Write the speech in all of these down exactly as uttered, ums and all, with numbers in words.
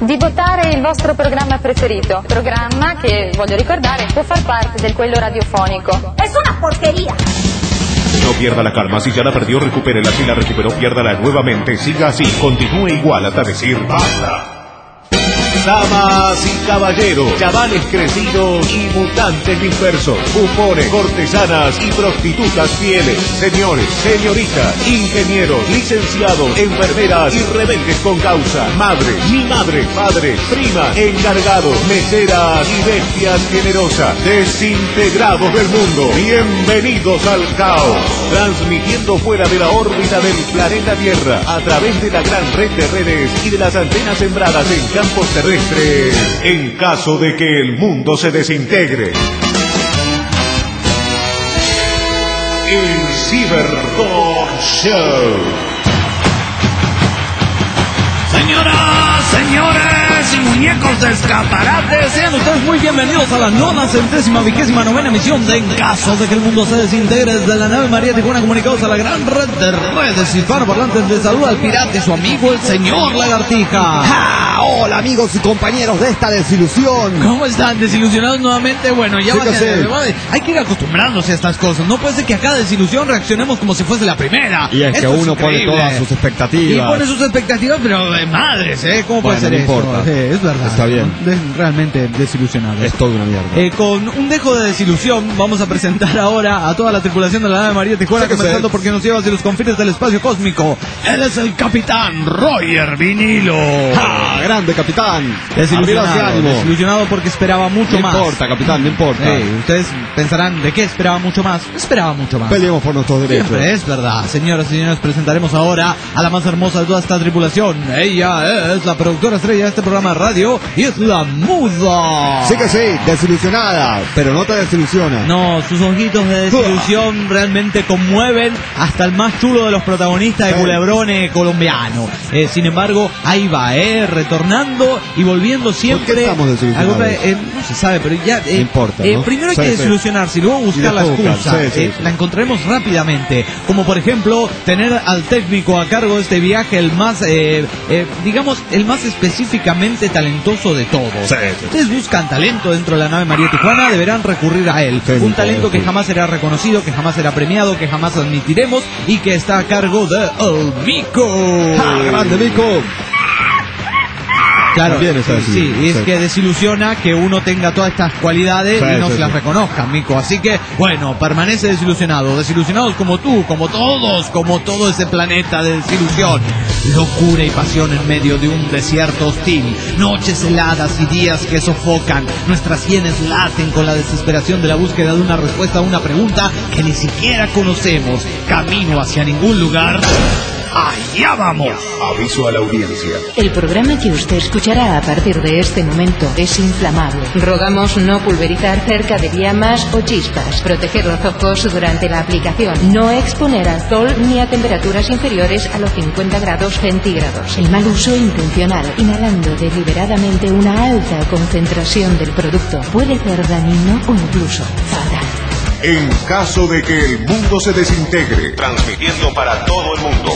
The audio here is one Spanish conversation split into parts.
di votare il vostro programma preferito. Programma che, voglio ricordare, può far parte del quello radiofonico. ¡Es una porquería! No pierda la calma, si ya la perdió, recupérela, si la recuperó, piérdala nuevamente, siga así, continúe igual hasta decir basta. Damas y caballeros, chavales crecidos y mutantes dispersos, bufones, cortesanas y prostitutas fieles, señores, señoritas, ingenieros, licenciados, enfermeras y rebeldes con causa, madres, mi madre, padres, primas, encargados, meseras y bestias generosas, desintegrados del mundo, bienvenidos al caos, transmitiendo fuera de la órbita del planeta Tierra, a través de la gran red de redes y de las antenas sembradas en campos terrestres, en caso de que el mundo se desintegre. El Ciberdog Show. Señoras, señores y muñecos de escaparate, sean ustedes muy bienvenidos a la nona centésima vigésima novena emisión de En Caso de que el Mundo se Desintegre, desde la nave María Tijuana, comunicados a la gran red de redes hispanoparlantes. De saluda al pirata y su amigo el señor Lagartija. ¡Ja! Hola amigos y compañeros de esta desilusión. ¿Cómo están? ¿Desilusionados nuevamente? Bueno, ya Sí, va que a sí. hay que ir acostumbrándose a estas cosas. No puede ser que a cada desilusión reaccionemos como si fuese la primera. Y es Esto que uno pone increíble. todas sus expectativas. Y pone sus expectativas, pero de madres, ¿eh? ¿Cómo puede Bueno, ser no eso? importa. Sí, es verdad. Está bien. De- realmente desilusionado. Es todo una mierda. Eh, con un dejo de desilusión, vamos a presentar ahora a toda la tripulación de la nave María Tijuana, Sí que comenzando sí. porque nos lleva hacia los confines del espacio cósmico. Él es el capitán Roger Vinilo. ¡Ja! Grande capitán. Desilusionado, Arriba ese ánimo. desilusionado porque esperaba mucho No más. importa capitán, no importa. Eh, ustedes pensarán, ¿de qué esperaba mucho más? Esperaba mucho más. Peleemos por nuestros derechos. Siempre es verdad. Señoras y señores, presentaremos ahora a la más hermosa de toda esta tripulación. Ella es la productora estrella de este programa de radio y es la Muda. Sí que sí, desilusionada, pero no te desilusiona. No, sus ojitos de desilusión realmente conmueven hasta el más chulo de los protagonistas de Sí. Culebrone colombiano. Eh, sin embargo, ahí va, eh, retornando y volviendo siempre. ¿Por qué estamos desilusionados? a- eh, no se sabe, pero ya. eh, No importa, eh, ¿no? primero hay Sí, que sí. desilusionarse y luego buscar Y la después excusa. buscar, sí, sí, Eh, sí. La encontraremos rápidamente. Como por ejemplo, tener al técnico a cargo de este viaje, el más, eh, eh, digamos, el más específicamente talentoso de todos. Sí, sí. Ustedes buscan talento dentro de la nave María Tijuana, deberán recurrir a él. Sí, Un sí, talento que sí. jamás será reconocido, que jamás será premiado, que jamás admitiremos y que está a cargo de El Mico. ¡Ja! Grande Mico. Claro, También está sí, así, y es sí. que desilusiona que uno tenga todas estas cualidades Sí, y no sí, se las sí. reconozcan, Mico. Así que, bueno, permanece desilusionado. Desilusionados como tú, como todos, como todo ese planeta de desilusión. Locura y pasión en medio de un desierto hostil. Noches heladas y días que sofocan. Nuestras sienes laten con la desesperación de la búsqueda de una respuesta a una pregunta que ni siquiera conocemos. Camino hacia ningún lugar. ¡Allá vamos! Aviso a la audiencia. El programa que usted escuchará a partir de este momento es inflamable. Rogamos no pulverizar cerca de llamas o chispas. Proteger los ojos durante la aplicación. No exponer al sol ni a temperaturas inferiores a los cincuenta grados centígrados. El mal uso intencional, inhalando deliberadamente una alta concentración del producto, puede ser dañino o incluso fatal. En caso de que el mundo se desintegre, transmitiendo para todo el mundo.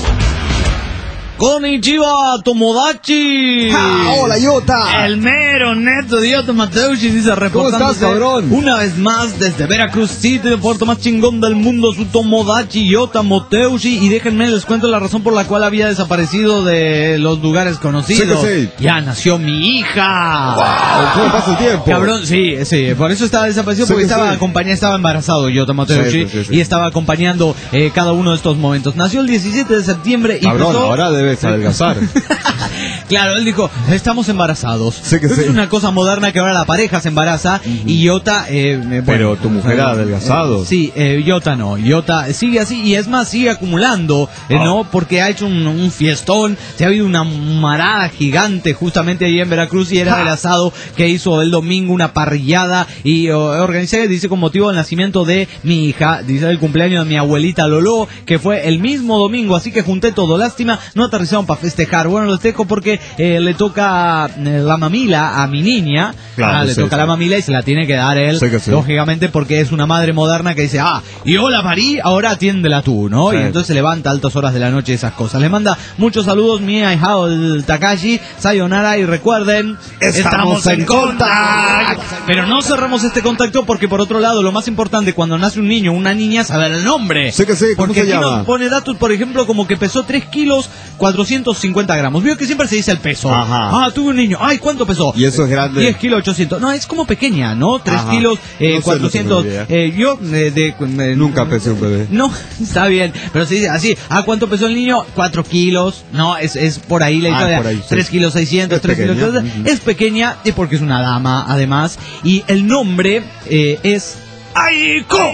Konnichiwa, Tomodachi. ¡Ja! Hola Yota. El mero neto de Yota Mateushi dice reportándose estás, cabrón? una vez más desde Veracruz City, el puerto más chingón del mundo, su Tomodachi Yota Mateushi. Y déjenme les cuento la razón por la cual había desaparecido de los lugares conocidos. Sí que sí. Ya nació mi hija. Wow, ¿cómo pasa el tiempo? Cabrón, sí, sí, por eso estaba desaparecido, Sí porque que estaba sí. acompañado, estaba embarazado Yota Mateushi, Sí, sí, sí, sí. y estaba acompañando eh, cada uno de estos momentos. Nació el diecisiete de septiembre y Cabrón, empezó- ahora debes adelgazar. Claro, él dijo, estamos embarazados. Sí que es sí. una cosa moderna que ahora la pareja se embaraza y Yota... Eh, eh, bueno, Pero tu mujer ha adelgazado. eh, sí, eh, Yota no. Yota sigue así y es más, sigue acumulando, eh, Ah. ¿no? Porque ha hecho un, un fiestón, se ha habido una marada gigante justamente allí en Veracruz y era el asado que hizo el domingo, una parrillada y oh, organizé, dice, con motivo del nacimiento de mi hija, dice el cumpleaños de mi abuelita Lolo, que fue el mismo domingo, así que junté todo. Lástima, no aterrizaron para festejar. Bueno, los dejo porque que eh, le toca eh, la mamila a mi niña, Claro, ah, le sí, toca sí. la mamila y se la tiene que dar él, Sí que sí. lógicamente, porque es una madre moderna que dice, ah, yo la parí, ahora atiéndela tú, ¿no? Sí. Y entonces se levanta a altas horas de la noche y esas cosas. Le manda muchos saludos mi ahijado el Takashi, sayonara, y recuerden, Estamos en contacto. Pero no cerramos este contacto porque, por otro lado, lo más importante cuando nace un niño o una niña es saber el nombre. Sí que sí, ¿cómo porque se aquí llama? nos pone datos, por ejemplo, como que pesó tres kilos cuatrocientos cincuenta gramos. Veo que siempre se dice el peso. Ajá. Ah, tuve un niño. Ay, ¿cuánto pesó? Y eso es grande. diez kilos ochocientos. No, es como pequeña, ¿no? tres Ajá. kilos eh, No sé, cuatrocientos. no tengo idea. Eh, yo eh, de, eh, Nunca pesé un bebé. No, está bien, pero se dice así. ¿Ah, cuánto pesó el niño? cuatro kilos. No, es, es por ahí la Ah, historia. por ahí, sí. tres kilos seiscientos, Es tres kilos pequeña. ochocientos. Ujú. Es pequeña y porque es una dama, además. Y el nombre eh, es Aiko.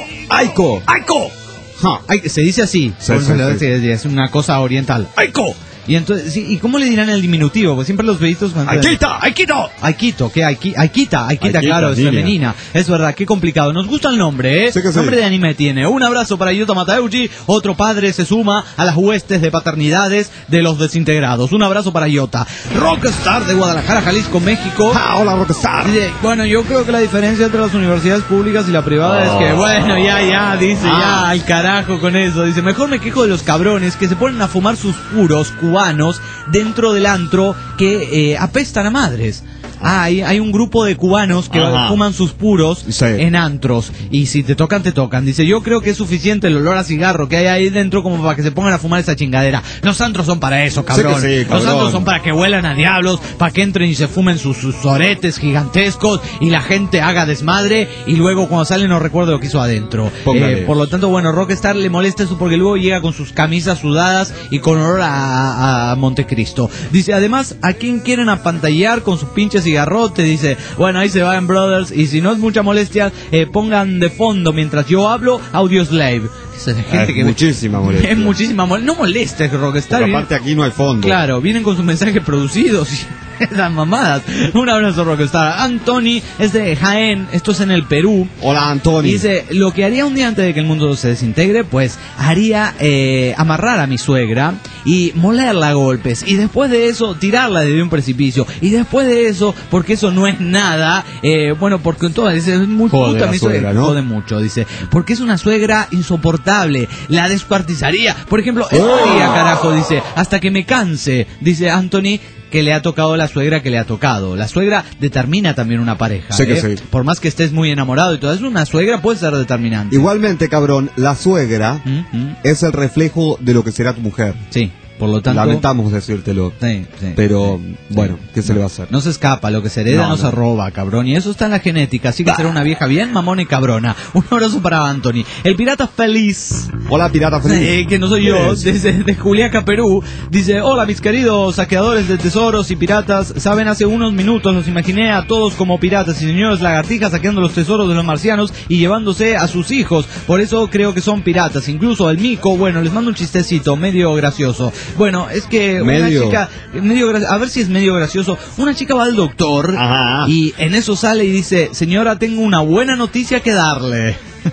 Aiko. Aiko. Ja, Ai- se dice así. Sí, Por sí, eso sí. es- Es una cosa oriental. Aiko. Y entonces, sí, ¿y cómo le dirán el diminutivo? Pues siempre los veitos cuando... Aikita, Aikito. Aikito, ¿qué? Aiki, Aikita, Aikita, Aikita, claro, es niña. femenina. Es verdad, qué complicado. Nos gusta el nombre, ¿eh? Sí que sí. Nombre de anime tiene. Un abrazo para Yuta Mateuchi. Otro padre se suma a las huestes de paternidades de los desintegrados. Un abrazo para Yota. Rockstar de Guadalajara, Jalisco, México. Ah, hola, Rockstar. Dice, bueno, yo creo que la diferencia entre las universidades públicas y la privada es que, bueno, ya, ya, dice, Ah. ya, al carajo con eso. Dice, mejor me quejo de los cabrones que se ponen a fumar sus puros cubanos dentro del antro que eh, apestan a madres. Ah, hay, hay un grupo de cubanos que Ajá. fuman sus puros Sí. en antros. Y si te tocan, te tocan. Dice, yo creo que es suficiente el olor a cigarro que hay ahí dentro como para que se pongan a fumar esa chingadera. Los antros son para eso, cabrón. Sí que sí, Los cabrón. antros son para que huelan a diablos, para que entren y se fumen sus, sus oretes gigantescos y la gente haga desmadre y luego cuando sale no recuerdo lo que hizo adentro. Póngale. Eh, por lo tanto, bueno, Rockstar le molesta eso porque luego llega con sus camisas sudadas y con olor a, a Montecristo. Dice, además, ¿a quién quieren apantallar con sus pinches cigarrotes? Dice, bueno, ahí se va en Brothers y si no es mucha molestia, eh, pongan de fondo mientras yo hablo Audioslave. Esa es gente Es que muchísima molestia. Es muchísima molestia. No molestes, Rockstar. Pero aparte aquí no hay fondo. Claro, vienen con sus mensajes producidos y esas mamadas. Un abrazo, Rockstar. Anthony es de Jaén, esto es en el Perú. Hola, Antonio. Y dice, lo que haría un día antes de que el mundo se desintegre, pues haría eh, amarrar a mi suegra y molerla a golpes. Y después de eso, tirarla desde un precipicio. Y después de eso, porque eso no es nada, eh, bueno, porque entonces dice, es muy Jode puta la mi suegra. suegra, ¿no? Jode mucho, dice. Porque es una suegra insoportable. La descuartizaría. Por ejemplo, ¡Oh! estaría, carajo, dice, hasta que me canse, dice Anthony, que le ha tocado la suegra que le ha tocado. La suegra determina también una pareja. Sí que ¿eh? sí. Por más que estés muy enamorado y todo eso, una suegra puede ser determinante. Igualmente, cabrón, la suegra Mm, mm. es el reflejo de lo que será tu mujer. Sí, por lo tanto... Lamentamos decírtelo. Sí, sí, Pero, sí, bueno, sí. ¿qué se le va a hacer? No se escapa, lo que se hereda no, No, se no. roba, cabrón. Y eso está en la genética, así que será una vieja bien mamona y cabrona. Un abrazo para Anthony. El pirata feliz, Hola, pirata feliz. eh, que no soy yo, ¿Quién es? desde de Juliaca, Perú, dice, hola mis queridos saqueadores de tesoros y piratas, saben, hace unos minutos los imaginé a todos como piratas y señores lagartijas saqueando los tesoros de los marcianos y llevándose a sus hijos, por eso creo que son piratas, incluso el mico, bueno, les mando un chistecito medio gracioso. Bueno, es que una Medio. chica, medio gra- a ver si es medio gracioso, una chica va al doctor Ajá. y en eso sale y dice, señora, tengo una buena noticia que darle.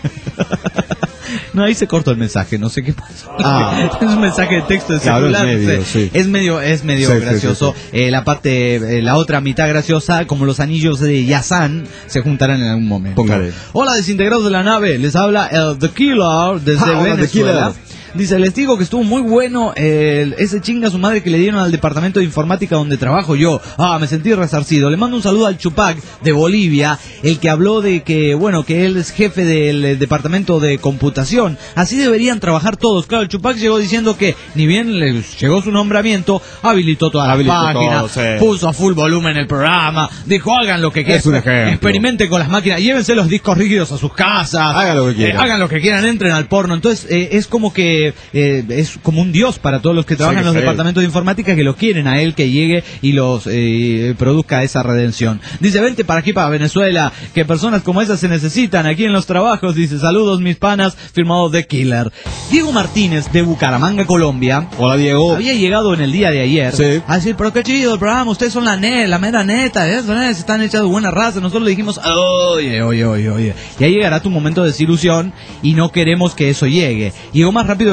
No, ahí se cortó el mensaje, no sé qué pasó. Ah. Es un mensaje de texto de Claro, celular. es medio, no sé. sí. Es medio, es medio Sí, sí, gracioso. sí, Eh, la parte, eh, la otra mitad graciosa, como los anillos de Yazan, se juntarán en algún momento. Póngale. Hola, desintegrados de la nave. Les habla el The Killer desde Ah, hola, The Venezuela. Killer. Dice, les digo que estuvo muy bueno el- ese chinga a su madre que le dieron al departamento de informática donde trabajo yo. Ah, me sentí resarcido. Le mando un saludo al Chupac de Bolivia, el que habló de que, bueno, que él es jefe del eh, departamento de computación. Así deberían trabajar todos. Claro, el Chupac llegó diciendo que, ni bien le llegó su nombramiento, habilitó toda la Habilitó página, todo, sí. puso a full volumen el programa, dijo, hagan lo que quieran. Es un ejemplo. Experimenten con las máquinas, llévense los discos rígidos a sus casas. Hagan lo que quieran. Eh, hagan lo que quieran, entren al porno. Entonces, eh, es como que eh, es como un dios para todos los que trabajan Sí, en los sí. departamentos de informática, que lo quieren a él, que llegue y los eh, produzca esa redención. Dice, vente para aquí, para Venezuela, que personas como esas se necesitan aquí en los trabajos. Dice, saludos mis panas, firmado The Killer. Diego Martínez, de Bucaramanga, Colombia, Hola, Diego. había llegado en el día de ayer Sí. a decir, pero qué chido el programa, ustedes son la net, la mera neta, ¿eh? Son, eh, están hechas de buena raza. Nosotros le dijimos, oye, oye, oye, oye, ya llegará tu momento de desilusión y no queremos que eso llegue. Llegó más rápido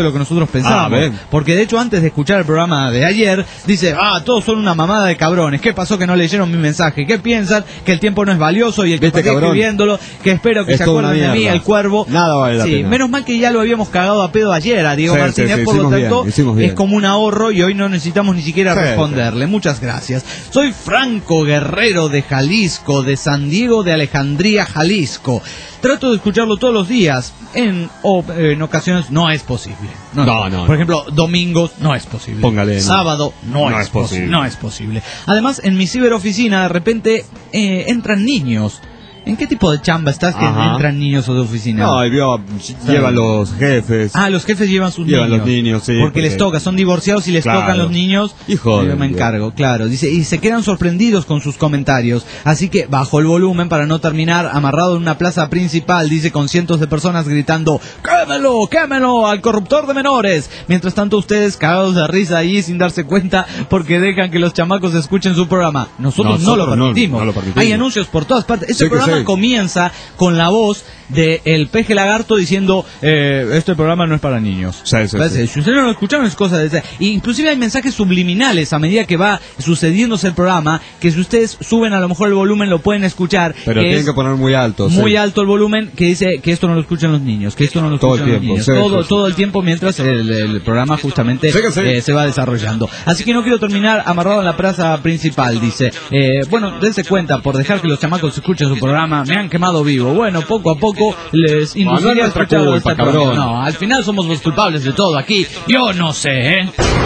de lo que nosotros pensábamos. Ah, porque de hecho antes de escuchar el programa de ayer, dice, ah, todos son una mamada de cabrones. ¿Qué pasó que no leyeron mi mensaje? ¿Qué piensan? Que el tiempo no es valioso y el que ¿Viste, está cabrón? escribiéndolo, que espero que Es se toda acuerden una de mí, mierda. el cuervo. Nada vale la Sí, pena. menos mal que ya lo habíamos cagado a pedo ayer a Diego Sí, Martínez, sí, sí, por lo hicimos tanto bien, hicimos bien. es como un ahorro y hoy no necesitamos ni siquiera Sí, responderle. Muchas gracias. Soy Franco Guerrero de Jalisco, de San Diego de Alejandría, Jalisco. Trato de escucharlo todos los días. En, o, en ocasiones no es posible. No, No, no, Por no. ejemplo, domingos no es posible. Póngale, no. Sábado no, No es, es posible. posi- No es posible. Además, en mi ciberoficina de repente eh, entran niños. ¿En qué tipo de chamba estás que Ajá. entran niños a tu oficina? No, y vio, llevan los jefes. Ah, los jefes llevan sus Llevan niños. los niños, sí, Porque porque- les toca, son divorciados y les Claro. tocan los niños. Hijo yo de me Dios. encargo, claro. Dice, y se quedan sorprendidos con sus comentarios. Así que bajo el volumen para no terminar amarrado en una plaza principal, dice, con cientos de personas gritando, ¡quémelo, quémelo al corruptor de menores! Mientras tanto ustedes cagados de risa ahí sin darse cuenta porque dejan que los chamacos escuchen su programa. Nosotros, no Nosotros lo no- permitimos. no lo permitimos. Hay anuncios por todas partes. Este Sí que programa sí. comienza con la voz de el peje lagarto diciendo, eh, este programa no es para niños. Sí, sí, ¿Ves? sí. Si ustedes no lo escucharon es cosa de esa. Y inclusive hay mensajes subliminales a medida que va sucediéndose el programa, que si ustedes suben a lo mejor el volumen lo pueden escuchar. Pero que tienen es que poner muy alto. muy sí. alto el volumen, que dice que esto no lo escuchan los niños, que esto no lo Todo escuchan el los tiempo, niños. sí, todo, sí, sí. todo el tiempo mientras el, el programa justamente Sí que sí. eh, se va desarrollando. Así que no quiero terminar amarrado en la plaza principal, dice. Eh, bueno, dense cuenta, por dejar que los chamacos escuchen su programa, me han quemado vivo. Bueno, poco a poco les No, no es induciría a nuestra escuchar culpa, este cabrón. programa. No, al final somos los culpables de todo aquí. Yo no sé, ¿eh?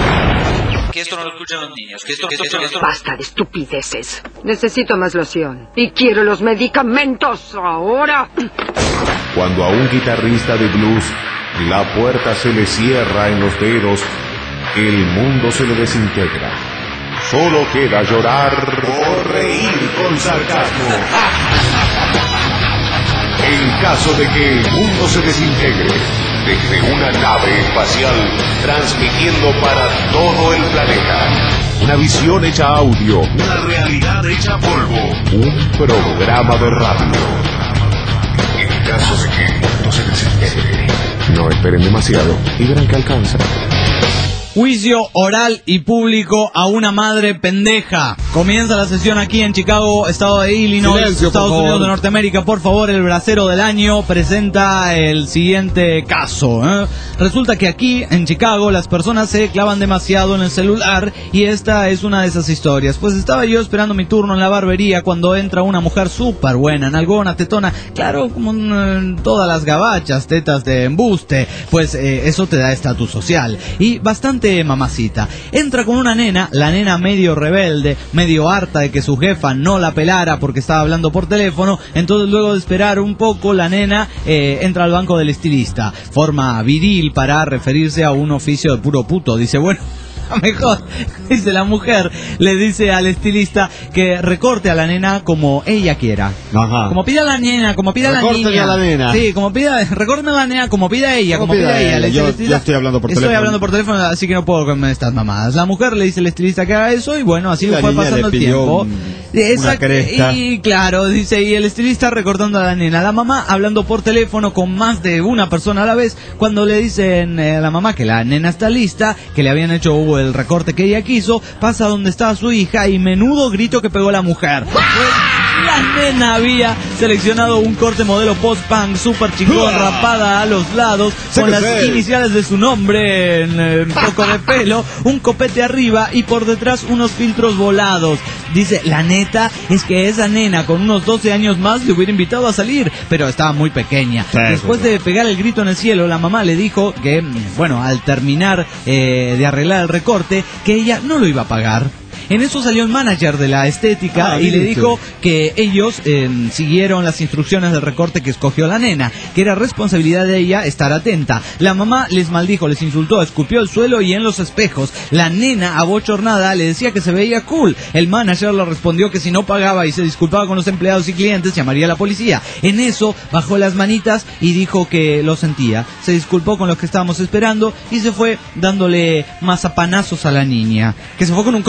Que esto no lo escuchan los niños. Que esto, que esto, que esto... Basta de estupideces. Necesito más loción. Y quiero los medicamentos ahora. Cuando a un guitarrista de blues la puerta se le cierra en los dedos, el mundo se le desintegra. Solo queda llorar o reír con sarcasmo. En caso de que el mundo se desintegre, desde una nave espacial transmitiendo para todo el planeta. Una visión hecha audio, una realidad hecha polvo, un programa de radio. En caso de que el mundo se desintegre, no esperen demasiado y verán que alcanza. Juicio oral y público a una madre pendeja. Comienza la sesión aquí en Chicago, estado de Illinois, Silencio, Estados por Unidos favor. de Norteamérica. Por favor, el bracero del año presenta el siguiente caso. ¿eh? Resulta que aquí en Chicago las personas se clavan demasiado en el celular y esta es una de esas historias. Pues estaba yo esperando mi turno en la barbería cuando entra una mujer súper buena, nalgona, tetona, claro, como en todas las gabachas, tetas de embuste. Pues eh, eso te da estatus social. Y bastante mamacita. Entra con una nena, la nena medio rebelde, medio harta de que su jefa no la pelara porque estaba hablando por teléfono. Entonces luego de esperar un poco, la nena eh, entra al banco del estilista. Forma viril para referirse a un oficio de puro puto. Dice, bueno, mejor, dice la mujer, le dice al estilista que recorte a la nena como ella quiera. Ajá. Como pida la nena, como pida la Recórtele niña. a la nena. Sí, como pida, recórteme a la nena, como pida ella, como, Como pida pida ella. ella. Le dice Yo- el estilista, yo estoy hablando por estoy teléfono. hablando por teléfono, así que no puedo comer estas mamadas. La mujer le dice al estilista que haga eso y bueno, así Y la fue niña pasando le el pidió tiempo. un- Exacto, una cresta. y claro, dice, y el estilista recortando a la nena. La mamá hablando por teléfono con más de una persona a la vez, cuando le dicen eh, a la mamá que la nena está lista, que le habían hecho el recorte que ella quiso, pasa donde estaba su hija y menudo grito que pegó la mujer. Pues, la nena había seleccionado un corte modelo post-punk super chingón, rapada a los lados, Sí con que las sí. iniciales de su nombre en eh, un poco de pelo, un copete arriba y por detrás unos filtros volados. Dice, la neta es que esa nena con unos doce años más le hubiera invitado a salir, pero estaba muy pequeña. Sí, Después sí, sí. de pegar el grito en el cielo, la mamá le dijo que, mm, bueno, al terminar eh, de arreglar el recorte, que ella no lo iba a pagar. En eso salió el manager de la estética Ah, y le ¿viste? dijo que ellos eh, siguieron las instrucciones del recorte que escogió la nena, que era responsabilidad de ella estar atenta. La mamá les maldijo, les insultó, escupió al suelo y en los espejos. La nena, abochornada, le decía que se veía cool. El manager le respondió que si no pagaba y se disculpaba con los empleados y clientes, llamaría a la policía. En eso bajó las manitas y dijo que lo sentía. Se disculpó con los que estábamos esperando y se fue dándole mazapanazos a la niña, que se fue con un corte súper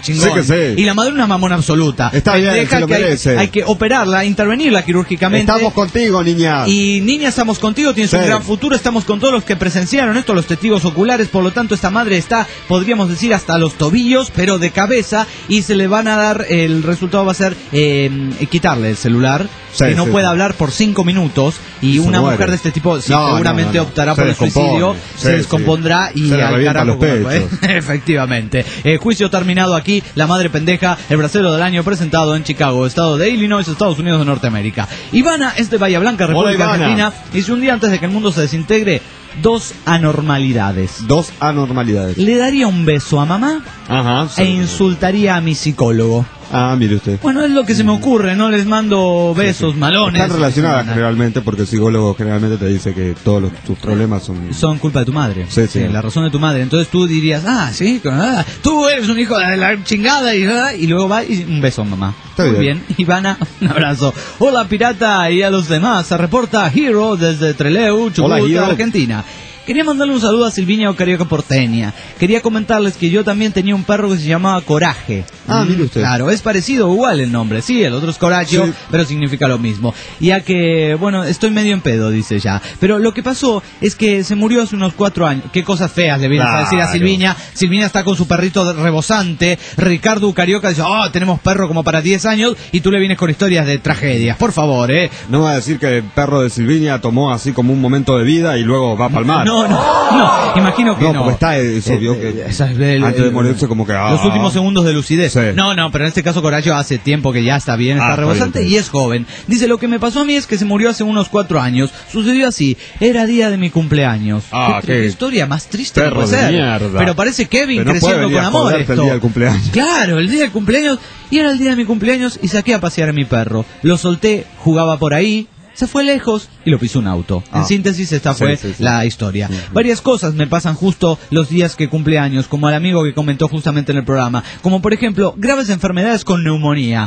chingón. Sí que sí. Y la madre una mamona absoluta. Está bien, Deja se lo que hay, merece. hay que operarla, intervenirla quirúrgicamente. Estamos contigo, niña. Y niña, estamos contigo, tienes Sí. un gran futuro, estamos con todos los que presenciaron esto, los testigos oculares, por lo tanto esta madre está, podríamos decir, hasta los tobillos, pero de cabeza, y se le van a dar, el resultado va a ser eh, quitarle el celular, Sí, que no sí, puede sí. hablar por cinco minutos, y Se una muere. mujer de este tipo sí, No, seguramente no, no, no. optará Se por el descompone. suicidio, Sí, se descompondrá sí. y Se le al revientan carajo los con el- pechos. Efectivamente. Eh, juicio terminado aquí, la madre pendeja, el bracero del año presentado en Chicago, estado de Illinois, Estados Unidos de Norteamérica. Ivana es de Bahía Blanca, Hola, República Ivana. Argentina, y si un día antes de que el mundo se desintegre, dos anormalidades. Dos anormalidades. Le daría un beso a mamá Ajá. e insultaría a mi psicólogo. Ah, mire usted. Bueno, es lo que se me ocurre, no les mando besos malones. Están relacionadas Ivana. generalmente porque el psicólogo generalmente te dice que todos los, tus problemas son... Son culpa de tu madre. Sí, sí. La razón de tu madre. Entonces tú dirías, ah, sí, ah, tú eres un hijo de la chingada. Y, ah, y luego va y un beso, mamá. Está Muy bien. bien. Ivana, un abrazo. Hola, pirata, y a los demás. Se reporta Hero desde Trelew, Chubut, Hola, Hero. Argentina. Quería mandarle un saludo a Silvinia o Carioca Porteña. Quería comentarles que yo también tenía un perro que se llamaba Coraje. Ah, mire usted. Claro, es parecido, igual el nombre. Sí, el otro es Coraggio, Sí. pero significa lo mismo. Ya que, bueno, estoy medio en pedo, dice ya. Pero lo que pasó es que se murió hace unos cuatro años. Qué cosas feas le vienes a decir a Claro. Silvinia. Silvinia está con su perrito rebosante. Ricardo Carioca dice, oh, tenemos perro como para diez años. Y tú le vienes con historias de tragedias. Por favor, eh. No va a decir que el perro de Silvinia tomó así como un momento de vida y luego va a palmar. No, no, no. Imagino que No, no. porque está eso, Eh, vio eh, que esa es el- antes de el- morirse como que... ah. Los últimos segundos de lucidez. Sí. No, no, pero en este caso Coraggio hace tiempo que ya está bien, Ah, está está rebosante bien, está y es joven. Dice, lo que me pasó a mí es que se murió hace unos cuatro años. Sucedió así, era día de mi cumpleaños. Ah, qué, qué qué historia más triste que perro puede de ser. mierda. Pero parece Kevin Pero no puede creciendo venir con a amor joderte esto. el día del cumpleaños. Claro, el día del cumpleaños. Y era el día de mi cumpleaños y saqué a pasear a mi perro. Lo solté, jugaba por ahí. Se fue lejos y lo pisó un auto. En Ah. síntesis, esta Sí, fue sí, sí. la historia. Sí, sí. Varias cosas me pasan justo los días que cumple años, como al amigo que comentó justamente en el programa. Como por ejemplo, graves enfermedades con neumonía.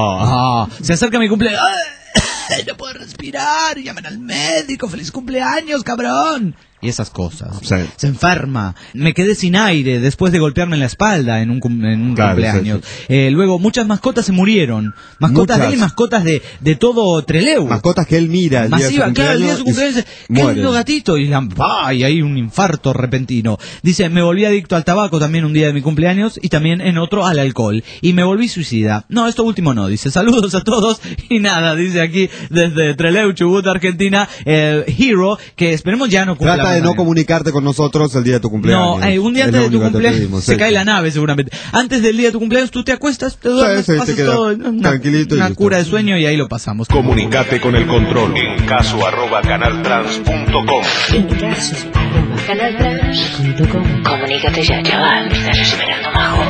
Ah. Ah, se acerca mi cumpleaños. ¡Ay! No puedo respirar. Llaman al médico. ¡Feliz cumpleaños, cabrón! Y esas cosas. Sí. Se enferma. Me quedé sin aire después de golpearme en la espalda en un, cum- en un Claro, cumpleaños. sí, Eh, luego, muchas mascotas se murieron. Mascotas de él y Muchas. mascotas de, de todo Trelew. Mascotas que él mira el día de su Masiva, claro, el día de su cumpleaños cumpleaños y dice, qué mueren. lindo gatito, y, la- ¡pah! Y hay un infarto repentino. Dice, me volví adicto al tabaco también un día de mi cumpleaños y también en otro al alcohol. Y me volví suicida. No, esto último no, dice, saludos a todos y nada, dice aquí desde Trelew, Chubut, Argentina, el Hero, que esperemos ya no cumpla. Trata de no comunicarte con nosotros el día de tu cumpleaños. No, eh, un día Es antes lo de tu único que te cumpleaños pedimos, se sí. cae la nave seguramente. Antes del día de tu cumpleaños tú te acuestas, te duermes, Sí, sí, te pasas quedas todo, una, tranquilito y una listo. cura de sueño y ahí lo pasamos. Comunicate con el control en caso arroba canaltrans punto com. En caso, arroba canaltrans punto com. Comunícate ya, chaval. Me estás esperando, majo.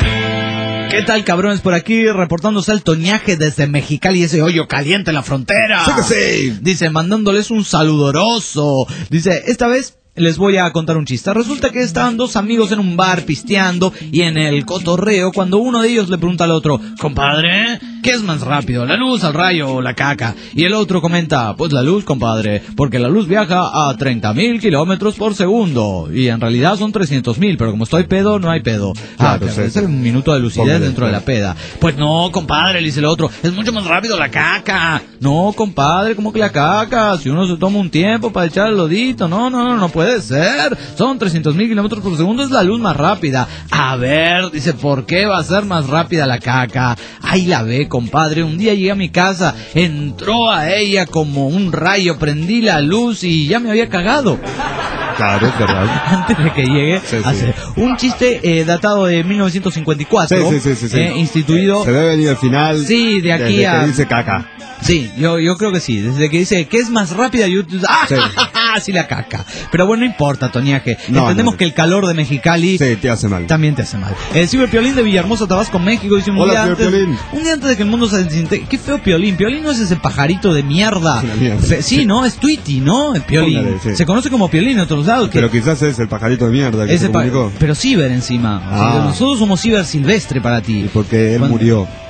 ¿Qué tal, cabrones? Por aquí reportándose el Toñaje desde Mexicali, ese hoyo caliente en la frontera. Sí que sí. Dice, mandándoles un saludoroso. Dice, esta vez les voy a contar un chiste. Resulta que estaban dos amigos en un bar pisteando y en el cotorreo cuando uno de ellos le pregunta al otro, compadre, ¿qué es más rápido, la luz, el rayo o la caca? Y el otro comenta, pues la luz, compadre, porque la luz viaja a treinta mil kilómetros por segundo. Y en realidad son trescientos mil, pero como estoy pedo, no hay pedo. Ah, Claro, claro, sí, es sí. un minuto de lucidez Póngale, dentro de la peda. Pues no, compadre, le dice el otro, es mucho más rápido la caca. No, compadre, ¿cómo que la caca? Si uno se toma un tiempo para echar el lodito, no, no, no, no puede ser. Son trescientos mil kilómetros por segundo, es la luz más rápida. A ver, dice, ¿por qué va a ser más rápida la caca? Ahí la ve, compadre. Un día llegué a mi casa, entró a ella como un rayo, prendí la luz y ya me había cagado. Claro, es verdad. Antes de que llegue, Sí, sí. hace un chiste eh, datado de mil novecientos cincuenta y cuatro, Sí, sí, sí, sí, sí. eh, instituido. Se debe venir al final. Sí, de aquí desde a- que dice caca. Sí, yo, yo creo que sí. Desde que dice que es más rápida, yo... ¡Ah! Sí. Sí, la caca. Pero bueno, no importa, Toñaje. No, Entendemos no. que el calor de Mexicali Sí, te hace mal. también te hace mal. El Ciber Piolín de Villahermosa, Tabasco, México, dice un Hola, día Ciber antes, Piolín. un día antes de que el mundo se desintegre. Qué feo Piolín. Piolín no es ese pajarito de mierda. Es una mierda. Fe- sí, ¿no? Es Tweety, ¿no? El Piolín. Póngale, sí. Se conoce como Piolín en otros lados. Que Pero quizás es el pajarito de mierda que ese se pa- comunicó. pero ciber encima. O sea, Ah. nosotros somos ciber silvestre para ti. Y porque él Cuando- murió.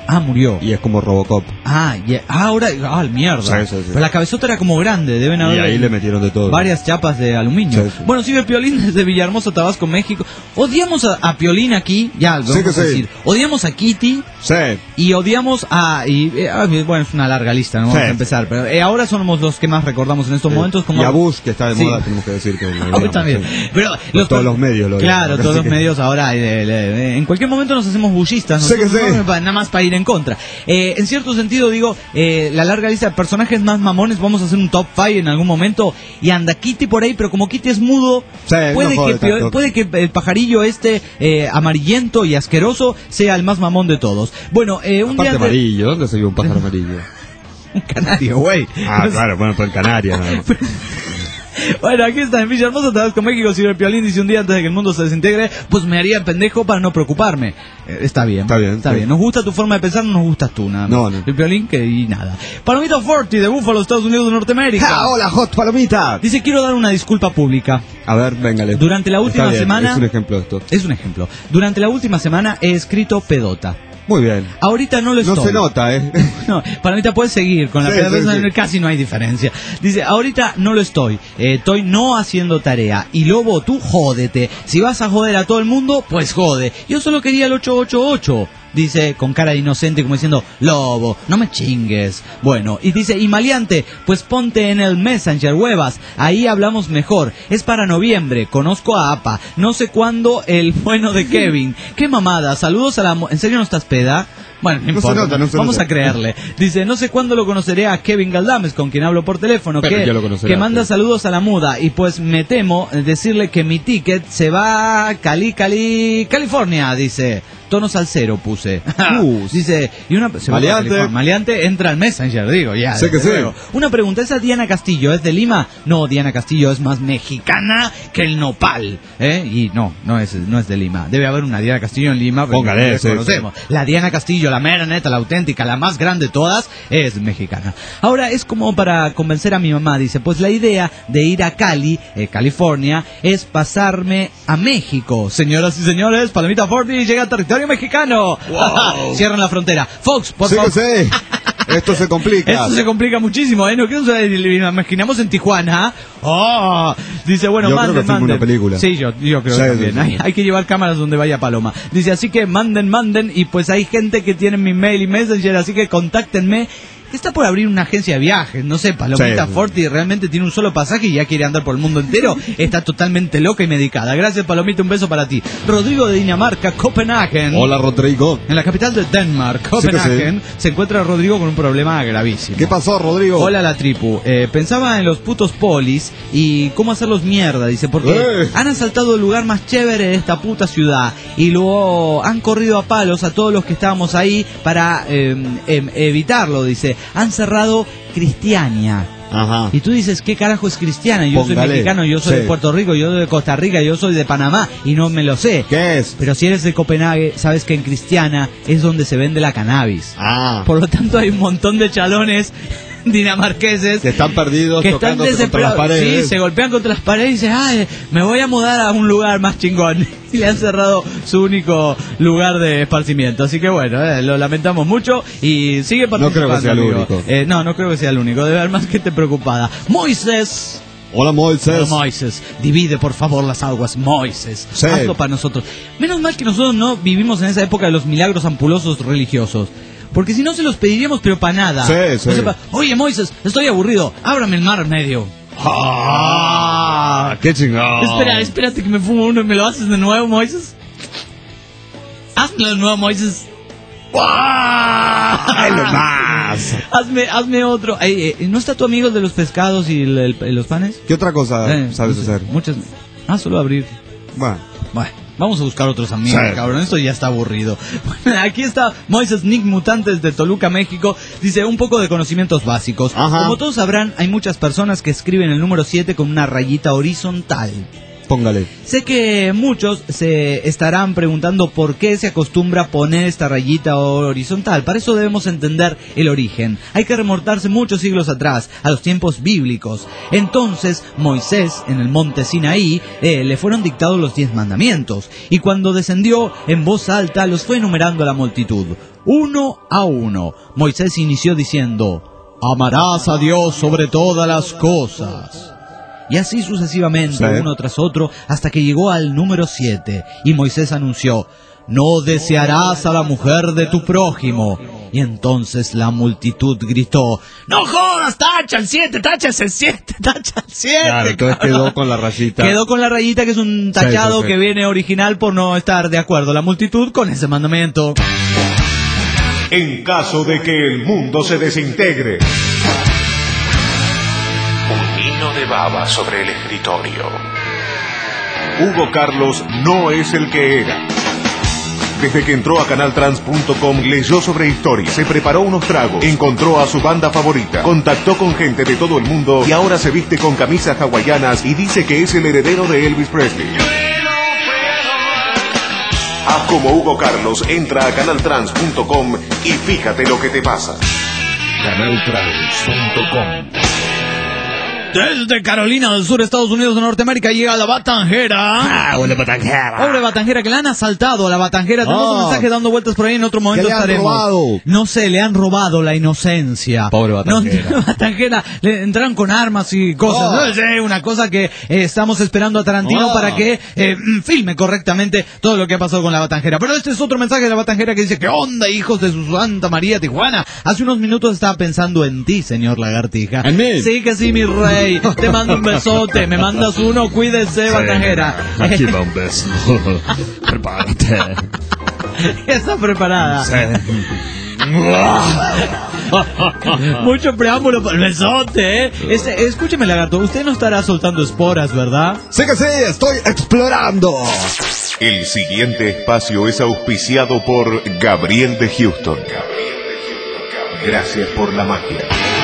Ah, murió. Y es como Robocop. Ah, y, ah ahora... Ah, mierda. Sí, sí, sí. Pero la cabezota era como grande, deben haber... Y ahí le metieron de todo. Varias chapas de aluminio. Sí, sí. Bueno, sigue Piolín desde Villahermosa, Tabasco, México. Odiamos a, a Piolín aquí, ya lo Sí vamos que a sí. decir. Odiamos a Kitty Sí. y odiamos a... Y, eh, ah, bueno, es una larga lista, no vamos Sí. a empezar. Pero eh, ahora somos los que más recordamos en estos Sí. momentos. Como Y a Bush, que está de Sí. moda, tenemos que decir que lo Ah, odiamos, también. sí. Pero Pues todos los medios lo Claro, odian. todos Así los que- medios ahora. eh, eh, eh, en cualquier momento nos hacemos bullistas. Sí que nosotros, sí. ¿no? Nada más para ir en contra. Eh, en cierto sentido, digo, eh, la larga lista de personajes más mamones, vamos a hacer un top cinco en algún momento. Y anda Kitty por ahí, pero como Kitty es mudo, Sí, puede, no jode que, Pio- tanto. puede que el pajarillo este eh, amarillento y asqueroso sea el más mamón de todos. Bueno, eh, un Aparte día... antes- amarillo, ¿dónde se vio un pájaro amarillo? Un canario, güey. Ah, claro, bueno, pero en Canarias. ¿no? Bueno, aquí está en Villahermosa, Tabasco, México. Si el Piolín dice un día antes de que el mundo se desintegre, pues me haría pendejo para no preocuparme. Eh, está bien. Está bien, Está sí. bien. Nos gusta tu forma de pensar, no nos gustas tú, nada más. No, no. El Piolín que y nada. Palomita Forti de Búfalo, Estados Unidos de Norteamérica. Ah, hola, Hot Palomita. Dice, quiero dar una disculpa pública. A ver, véngale. Durante la última Está bien, semana- Es un ejemplo de esto. Es un ejemplo. Durante la última semana he escrito pedota. Muy bien. Ahorita no lo No estoy. se nota, ¿eh? No, Palomita, puedes seguir con la Sí, pedota, sí, sí. casi no hay diferencia. Dice, ahorita no lo estoy, eh, estoy no haciendo tarea. Y Lobo, tú jódete. Si vas a joder a todo el mundo, pues jode. Yo solo quería el ocho ocho ocho. Dice con cara de inocente como diciendo, Lobo, no me chingues. Bueno, y dice, y maleante, pues ponte en el Messenger, huevas, ahí hablamos mejor. Es para noviembre, conozco a APA, no sé cuándo el bueno de Kevin. Qué mamada, saludos a la... mo- ¿En serio no estás peda? Bueno, no No se importa, nota, no se vamos nota. a creerle. Dice, no sé cuándo lo conoceré a Kevin Galdames, con quien hablo por teléfono, Pero que, ya lo conocerá, que manda sí. saludos a la muda. Y pues me temo decirle que mi ticket se va a Cali, Cali, California, dice. Tonos al cero puse. Uh, Dice, y una se va a Maleante. California. Maleante entra al Messenger, digo, ya. Sé que desde sí. luego. Una pregunta, ¿esa Diana Castillo es de Lima? No, Diana Castillo es más mexicana que el nopal, ¿eh? Y no, no es, no es de Lima. Debe haber una Diana Castillo en Lima, pero Póngale, no sí, conocemos. La Diana Castillo, la mera neta, la auténtica, la más grande de todas, es mexicana. Ahora es como para convencer a mi mamá, dice, pues la idea de ir a Cali, eh, California, es pasarme a México. Señoras y señores, Palomita Forti llega a territorio mexicano. Wow. Cierran la frontera. Fox, por Sí favor. que sí. Esto se complica. Esto se complica muchísimo, ¿eh? No quiero saber, lo imaginamos en Tijuana. ¡Oh! Dice, bueno, Yo creo manden, que filma manden. una película. Sí, yo, yo creo Sí, que sí, también. sí. Hay, hay que llevar cámaras donde vaya Paloma. Dice, así que manden, manden. Y pues hay gente que tiene mi mail y Messenger, así que contáctenme. Está por abrir una agencia de viajes, no sé, Palomita Sí. Forti realmente tiene un solo pasaje y ya quiere andar por el mundo entero. Está totalmente loca y medicada. Gracias, Palomita, un beso para ti. Rodrigo de Dinamarca, Copenhagen. Hola, Rodrigo. En la capital de Denmark, Copenhagen, se encuentra Rodrigo con un problema gravísimo. ¿Qué pasó, Rodrigo? Hola la tripu, eh, pensaba en los putos polis y cómo hacerlos mierda, dice, porque ¡Eh! han asaltado el lugar más chévere de esta puta ciudad y luego han corrido a palos a todos los que estábamos ahí para eh, em, evitarlo, dice, han cerrado Cristiania. Ajá. Y tú dices, ¿qué carajo es Cristiana? Yo soy Póngale. mexicano, yo soy Sí. de Puerto Rico, yo soy de Costa Rica, yo soy de Panamá y no me lo sé. ¿Qué es? Pero si eres de Copenhague, sabes que en Cristiana es donde se vende la cannabis. Ah. Por lo tanto, hay un montón de chalones dinamarqueses Que están perdidos, que están tocándose contra las desesperados. paredes. Sí, se golpean contra las paredes y dicen, ay, me voy a mudar a un lugar más chingón. Y le han cerrado su único lugar de esparcimiento. Así que bueno, eh, lo lamentamos mucho y sigue participando. No creo que sea el amigo. único. Eh, no, no creo que sea el único. Debe haber más gente preocupada. Moisés. Hola, Moisés. Pero Moisés, divide por favor las aguas, Moisés, Sí. hazlo para nosotros. Menos mal que nosotros no vivimos en esa época de los milagros ampulosos religiosos. Porque si no se los pediríamos, pero para nada. Sí, O sí. sea, pa- Oye, Moisés, estoy aburrido, ábrame el mar medio. Ah, qué chingón. Espera, espérate que me fumo uno y me lo haces de nuevo, Moisés. Hazlo de nuevo, Moisés. ¡Ay, lo más! Hazme, hazme otro. Ey, eh, ¿no está tu amigo el de los pescados y el- el- los panes? ¿Qué otra cosa Eh, sabes no sé, hacer? Muchas. Ah, solo abrir. Bueno. Bueno, vamos a buscar otros amigos, Sí. cabrón. Esto ya está aburrido. Bueno, aquí está Moisés Nick Mutantes de Toluca, México. Dice un poco de conocimientos básicos. Ajá. Como todos sabrán, hay muchas personas que escriben el número siete con una rayita horizontal. Póngale. Sé que muchos se estarán preguntando por qué se acostumbra a poner esta rayita horizontal. Para eso debemos entender el origen. Hay que remontarse muchos siglos atrás, a los tiempos bíblicos. Entonces, Moisés, en el monte Sinaí, eh, le fueron dictados los diez mandamientos. Y cuando descendió, en voz alta, los fue enumerando a la multitud. uno a uno. Moisés inició diciendo: amarás a Dios sobre todas las cosas. Y así sucesivamente, sí. uno tras otro, hasta que llegó al número siete. Y Moisés anunció: no desearás a la mujer de tu prójimo. Y entonces la multitud gritó: ¡no jodas! ¡Tacha el siete! ¡Tacha ese siete! ¡Tacha el siete! Claro, entonces quedó con la rayita. Quedó con la rayita, que es un tachado sí, sí, sí. que viene original por no estar de acuerdo la multitud con ese mandamiento. En caso de que el mundo se desintegre. Un hino de baba sobre el escritorio. Hugo Carlos no es el que era. Desde que entró a canal trans punto com, leyó sobre historia, se preparó unos tragos, encontró a su banda favorita, contactó con gente de todo el mundo y ahora se viste con camisas hawaianas y dice que es el heredero de Elvis Presley. Haz como Hugo Carlos, entra a canal trans punto com y fíjate lo que te pasa. canal trans punto com. Desde Carolina del Sur, Estados Unidos de Norteamérica, llega la Batanjera. Ah, una Batanjera. Pobre Batanjera, que le han asaltado a la Batanjera. Tenemos oh. un mensaje dando vueltas por ahí, en otro momento le estaremos. Han robado? No sé, le han robado la inocencia. Pobre Batanjera. No, Batanjera, le entraron con armas y cosas. Oh. No sé, una cosa que eh, estamos esperando a Tarantino oh. para que eh, filme correctamente todo lo que ha pasado con la Batanjera. Pero este es otro mensaje de la Batanjera que dice: ¿qué onda, hijos de su Santa María Tijuana? Hace unos minutos estaba pensando en ti, señor Lagartija. ¿En mí? Sí que sí, mi rey. Te mando un besote, me mandas uno, cuídese, sí, Batanjera. Aquí va un beso. Prepárate. Está preparada. Sí. Mucho preámbulo para el besote, ¿eh? Este, escúcheme, lagarto, usted no estará soltando esporas, ¿verdad? Sí que sí, estoy explorando. El siguiente espacio es auspiciado por Gabriel de Houston. Gracias por la magia.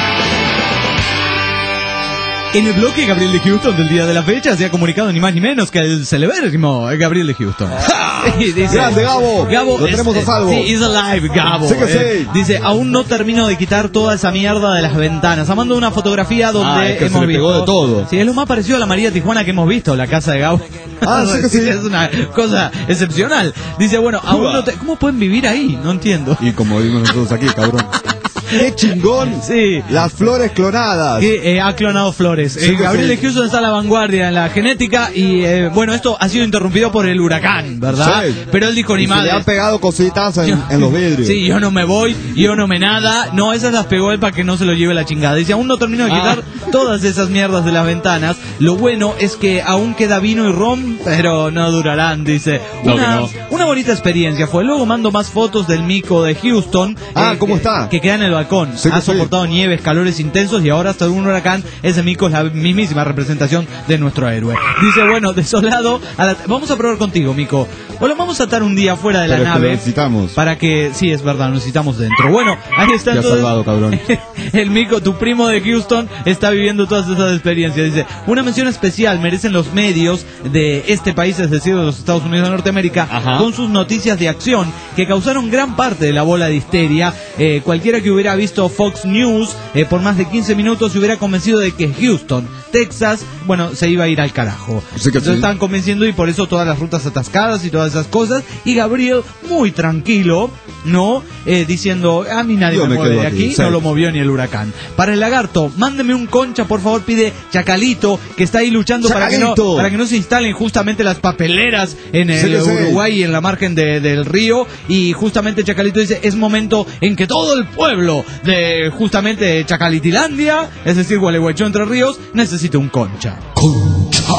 En el bloque Gabriel de Houston del día de la fecha se ha comunicado ni más ni menos que el celebérrimo Gabriel de Houston. Sí, dice, grande Gabo, Gabo lo tenemos es, a salvo. Sí, is alive, Gabo. Sí que eh, sí. Dice, aún no termino de quitar toda esa mierda de las ventanas. Ha mandado una fotografía donde ah, es que hemos se le visto. pegó de todo. Sí, es lo más parecido a la María Tijuana que hemos visto, la casa de Gabo. Ah, sí que sí. Es una cosa excepcional. Dice, bueno, aún no te... ¿cómo pueden vivir ahí? No entiendo. Y como vivimos nosotros aquí, cabrón. ¡Qué chingón! Sí. Las flores clonadas. Que eh, ha clonado flores. Sí, eh, Gabriel sí. de Houston está a la vanguardia en la genética y, eh, bueno, esto ha sido interrumpido por el huracán, ¿verdad? Sí. Pero él dijo, ni madre. Le han pegado cositas en, en los vidrios. Sí, yo no me voy, yo no me nada. No, esas las pegó él para que no se lo lleve la chingada. Dice, aún no termino de quitar ah. todas esas mierdas de las ventanas. Lo bueno es que aún queda vino y ron, pero no durarán, dice. No, una, no. una bonita experiencia fue. Luego mando más fotos del mico de Houston. Ah, eh, ¿cómo que, está? Que queda en el balcón. Sí, ha sí. soportado nieves, calores intensos y ahora hasta un huracán. Ese mico es la mismísima representación de nuestro héroe. Dice, bueno, desolado. A la... Vamos a probar contigo, mico. Bueno, vamos a estar un día fuera de Pero la nave. Lo necesitamos. Para que, sí, es verdad, lo necesitamos dentro. Bueno, ahí está. Ya entonces, salvado, cabrón. El mico, tu primo de Houston, está viviendo todas esas experiencias. Dice, una mención especial merecen los medios de este país, es decir, de los Estados Unidos de Norteamérica, Ajá. con sus noticias de acción que causaron gran parte de la bola de histeria. Eh, cualquiera que hubiera visto Fox News eh, por más de quince minutos se hubiera convencido de que Houston, Texas, bueno, se iba a ir al carajo. Sí que Lo sí. estaban convenciendo y por eso todas las rutas atascadas y todas esas cosas. Y Gabriel, muy tranquilo, ¿no? Eh, diciendo, a mí nadie Yo me, me mueve de aquí, aquí, sí. no lo movió ni el huracán. Para el lagarto, mándeme un concha, por favor, pide Chacalito, que está ahí luchando para que, no, para que no se instalen justamente las papeleras en el sí, sí. Uruguay y en la margen de, del río. Y justamente Chacalito dice, es momento en que todo el pueblo de justamente Chacalitilandia, es decir, Gualeguaychú, Entre Ríos, necesita un concha. Concha.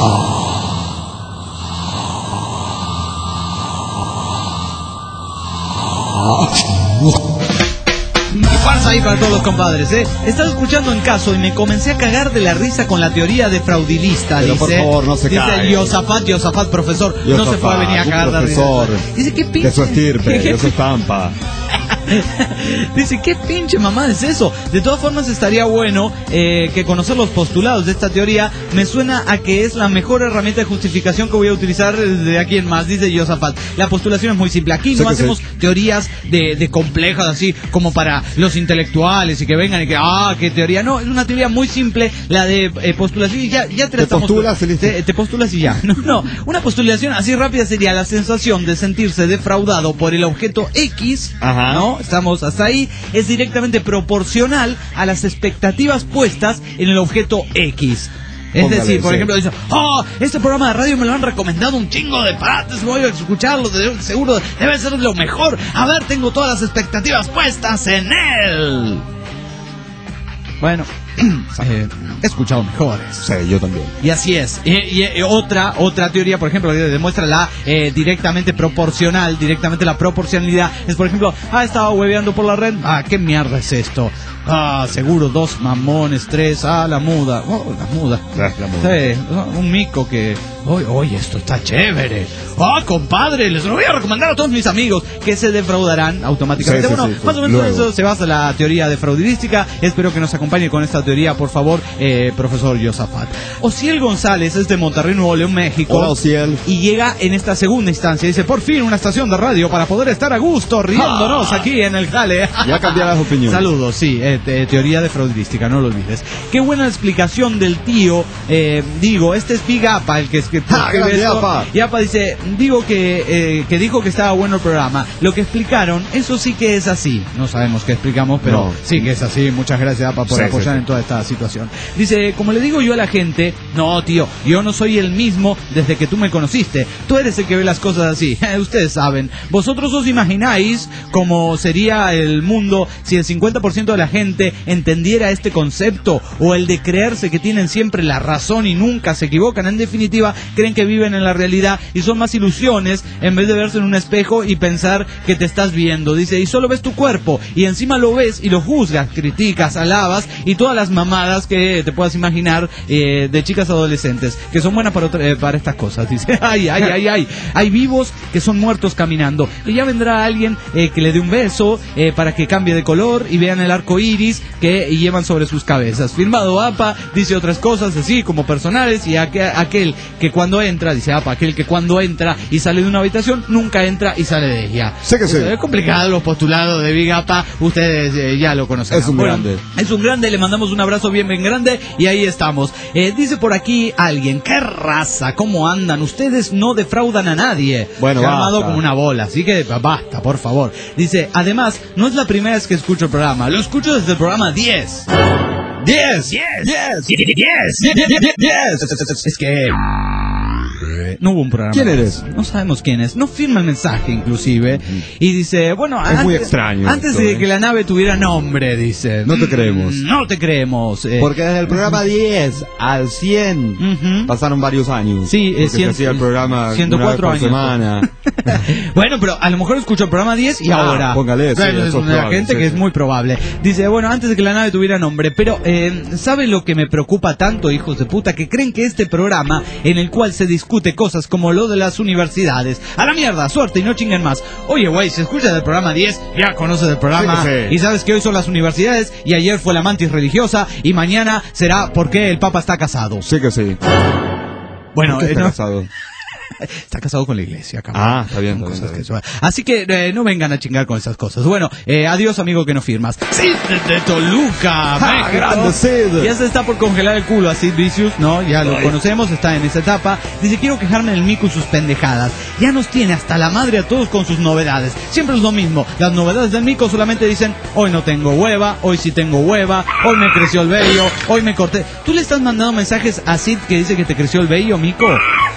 ¿Qué pasa ahí para todos los compadres, eh? Estaba escuchando en caso y me comencé a cagar de la risa con la teoría de fraudilista. Pero dice, por favor, no se dice cague. Yosafat, Yosafat, profesor, Yosafat, no se fue a venir a cagar de la risa. Dice, ¿qué pinche? De su estirpe, de su estampa. Dice, ¿qué pinche mamá es eso? De todas formas estaría bueno eh, que conocer los postulados de esta teoría. Me suena a que es la mejor herramienta de justificación que voy a utilizar de aquí en más, dice Yosafat. La postulación es muy simple. Aquí sí no hacemos sí. teorías de, de complejas así como para los intelectuales y que vengan y que, ah, qué teoría. No, es una teoría muy simple, la de eh, postulación y ya, ya te la te estamos... Postulas, te, te postulas y ya. No, no, una postulación así rápida sería la sensación de sentirse defraudado por el objeto X, Ajá. ¿no? ¿no? Estamos hasta ahí. Es directamente proporcional a las expectativas puestas en el objeto X. Es Póngale, decir, por sí. ejemplo, dice, oh, este programa de radio me lo han recomendado un chingo de partes, voy a escucharlo, de- seguro debe ser lo mejor. A ver, tengo todas las expectativas puestas en él. Bueno, eh, he escuchado mejores. Sí, yo también. Y así es. Y, y- y otra otra teoría, por ejemplo, que demuestra la eh, directamente proporcional, directamente la proporcionalidad. Es, por ejemplo, ah, estaba hueveando por la red. Ah, ¿qué mierda es esto? Ah, seguro dos mamones, tres. Ah, la muda. Oh, la muda. La muda. Sí, un mico que... Oye, oye, esto está chévere. Ah, compadre, les lo voy a recomendar a todos mis amigos que se defraudarán automáticamente. Sí, sí, bueno, sí, sí. más o menos Luego. eso se basa la teoría defraudística. Espero que nos acompañe con esta teoría, por favor, eh, profesor Yosafat. Ociel González es de Monterrey, Nuevo León, México. Hola, Ociel. Y llega en esta segunda instancia. Dice, por fin una estación de radio para poder estar a gusto riéndonos aquí en el jale. Ya cambié las opiniones. Saludos, sí, eh, te- teoría defraudística, no lo olvides. Qué buena explicación del tío. Eh, digo, este es Big Apa, el que es que Ah, escribe grande, esto. Apa. Y Apa dice, digo que, eh, que dijo que estaba bueno el programa. Lo que explicaron, eso sí que es así. No sabemos qué explicamos, pero No. sí que es así. Muchas gracias, Apa, por Sí, apoyar sí, sí. en toda esta situación. Dice, como le digo yo a la gente, no, tío, yo no soy el mismo desde que tú me conociste. Tú eres el que ve las cosas así. Ustedes saben. Vosotros os imagináis cómo sería el mundo si el cincuenta por ciento de la gente entendiera este concepto, o el de creerse que tienen siempre la razón y nunca se equivocan. En definitiva, creen que viven en la realidad y son más ilusiones en vez de verse en un espejo y pensar que te estás viendo. Dice, y solo ves tu cuerpo y encima lo ves y lo juzgas, criticas, alabas y todas las mamadas que te puedas imaginar eh, de chicas adolescentes que son buenas para, otra- eh, para estas cosas. Dice, ay, ay, ay, ay, hay vivos que son muertos caminando y ya vendrá alguien eh, que le dé un beso eh, para que cambie de color y vean el arco iris que llevan sobre sus cabezas. Firmado Apa, dice otras cosas así como personales, y aqu- aquel que cuando entra, dice Apa, aquel que cuando entra y sale de una habitación nunca entra y sale de ella. Sí que sí. Es complicado los postulados de Big Apa, ustedes eh, ya lo conocen. Es un grande. Es un grande, le mandamos un abrazo bien bien grande y ahí estamos. Eh, dice por aquí alguien, qué raza, cómo andan, ustedes no defraudan a nadie. Bueno, Se ha armado basta. como una bola, así que basta, por favor. Dice, además, no es la primera vez que escucho el programa, lo escucho desde el programa diez. diez, diez, diez, diez, diez, diez. Es que... No hubo un programa. ¿Quién más. eres? No sabemos quién es. No firma el mensaje, inclusive. Y dice, bueno, Es muy extraño Antes esto, de ¿eh? que la nave tuviera nombre, dice. No te creemos. Mm, No te creemos. eh. Porque desde el programa diez al cien Ujú. pasaron varios años. Sí, Porque es cien- se hacía el programa ciento cuatro una vez por años. semana. Bueno, pero a lo mejor escucho el programa diez y Ah, ahora. póngale, sí, Bueno, es eso es una probable, gente sí, que sí. es muy probable. Dice, bueno, antes de que la nave tuviera nombre, pero eh, ¿sabe lo que me preocupa tanto, hijos de puta? Que creen que este programa en el cual se discute cosas como lo de las universidades, a la mierda, suerte y no chinguen más. Oye, güey, si escuchas del programa diez, ya conoces el programa Sí que sí. y sabes que hoy son las universidades y ayer fue la mantis religiosa y mañana será por qué el Papa está casado. Sí que sí. Bueno, ¿Por qué eh, está no- casado? Está casado con la iglesia, cabrón. Ah, está bien, Son está bien, cosas está que son- Así que eh, no vengan a chingar con esas cosas. Bueno, eh, adiós, amigo, que no firmas. Sí, de, de Toluca, Ah, México. grande Sid. Ya se está por congelar el culo a Sid Vicious, ¿no? Ya lo conocemos, está en esa etapa. Dice, quiero quejarme del Mico y sus pendejadas. Ya nos tiene hasta la madre a todos con sus novedades. Siempre es lo mismo. Las novedades del Mico solamente dicen, hoy no tengo hueva, hoy sí tengo hueva, hoy me creció el vello, hoy me corté. ¿Tú le estás mandando mensajes a Sid que dice que te creció el vello, Mico?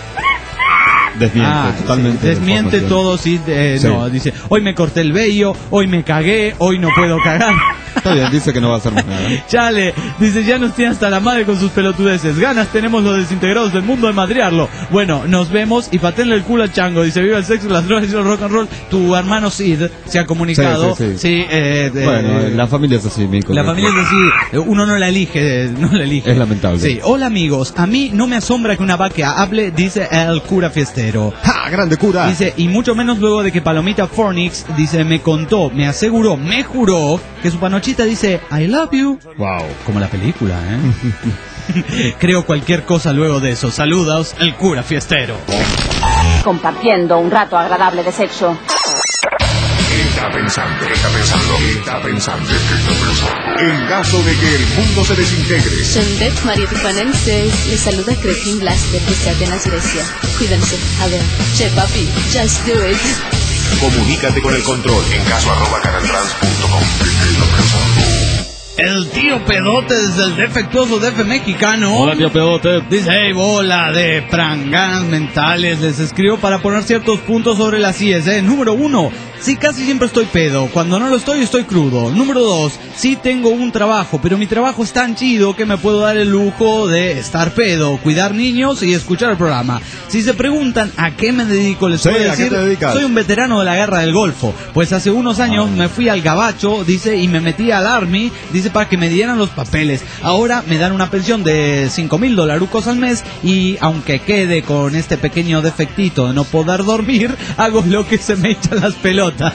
Desmiente, Ah, totalmente. sí, desmiente información. todo, sí, eh, Sí. no, dice, hoy me corté el vello, hoy me cagué, hoy no puedo cagar. Está bien, dice que no va a hacer más nada. Chale, dice, ya nos tiene hasta la madre con sus pelotudeces. Ganas tenemos los desintegrados del mundo de madrearlo. Bueno, nos vemos y patenle el culo al chango. Dice, viva el sexo, las drogas y el rock and roll. Tu hermano Sid se ha comunicado. Sí, sí, sí. eh, eh, Bueno, eh, la familia es así, Mico. la familia es así, uno no la elige, eh, no la elige. Es lamentable. Sí, hola amigos, a mí no me asombra que una vaca hable, dice el cura fiestero. ¡Ja! ¡Grande cura! Dice, y mucho menos luego de que Palomita Fornix, dice, me contó, me aseguró, me juró que su panochita dice, I love you. Wow. Como la película, ¿eh? Creo cualquier cosa luego de eso. Saludos, el cura fiestero. Compartiendo un rato agradable de sexo. Está pensando, está pensando, está pensando, está pensando. En caso de que el mundo se desintegre, Sendet María Tifanenses, les saluda Cretin Blaster desde Atenas, Grecia. Cuídense, a ver, che papi, just do it. Comunícate con el control en caso arroba canaltrans punto com. El tío Pedote desde el defectuoso D F mexicano. Hola, tío Pedote. Dice, hey, bola de pranganas mentales. Les escribo para poner ciertos puntos sobre las I S. ¿eh? Número uno, sí, casi siempre estoy pedo. Cuando no lo estoy, estoy crudo. Número dos, sí tengo un trabajo, pero mi trabajo es tan chido que me puedo dar el lujo de estar pedo, cuidar niños y escuchar el programa. Si se preguntan a qué me dedico, les Sí, puedo ¿a qué decir, te dedicas? soy un veterano de la guerra del Golfo. Pues hace unos años Ah. me fui al gabacho, dice, y me metí al Army, dice, para que me dieran los papeles. Ahora me dan una pensión de cinco mil dolarucos al mes y aunque quede con este pequeño defectito de no poder dormir, hago lo que se me echan las pelotas.